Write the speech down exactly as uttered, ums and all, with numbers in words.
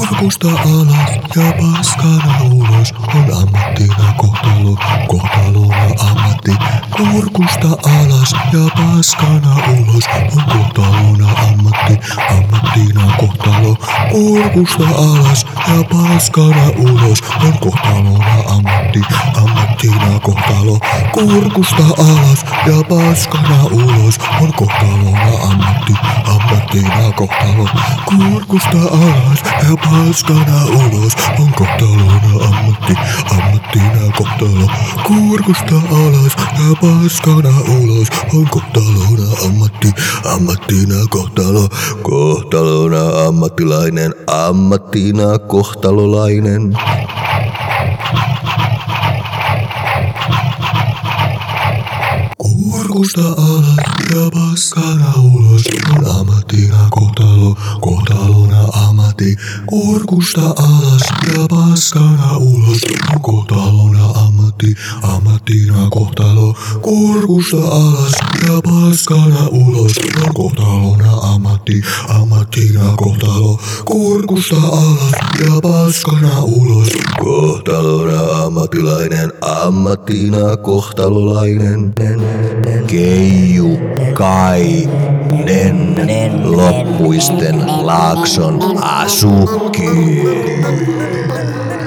Kurkusta alas ja paskana ulos on ammattina kohtalo, kohtalona ammatti. Kurkusta alas ja paskana ulos on kohtalona ammatti, ammattina kohtalo. Kurkusta alas ja paskana ulos on kohtalona ammatti, ammattina kohtalo. Kurkusta alas ja paskana ulos on kohtalona ammatti, ammattina kohtalo. Kurkusta alas ja paskana ulos on kohtalona ammatti, ammattina kohtalo. Kurkusta alas ja paskana ulos on kohtalona ammatti, ammattina kohtalo. Kohtalona ammattilainen, ammattina kohtalolainen. Kurkusta alas ja paskana ulos on ammattina kohtalo, kohtalona ammatti. Kurkusta alas ja paskana ulos on kohtalona ammatti, ammattina kohtalo. Kurkusta alas ja paskana ulos on kohtalona ammatti, ammattina kohtalo. Kurkusta alas ja paskana ulos, kohtalona ammattilainen, ammattina kohtalolainen. Keijukainen, Loppuisten Laakson asukki.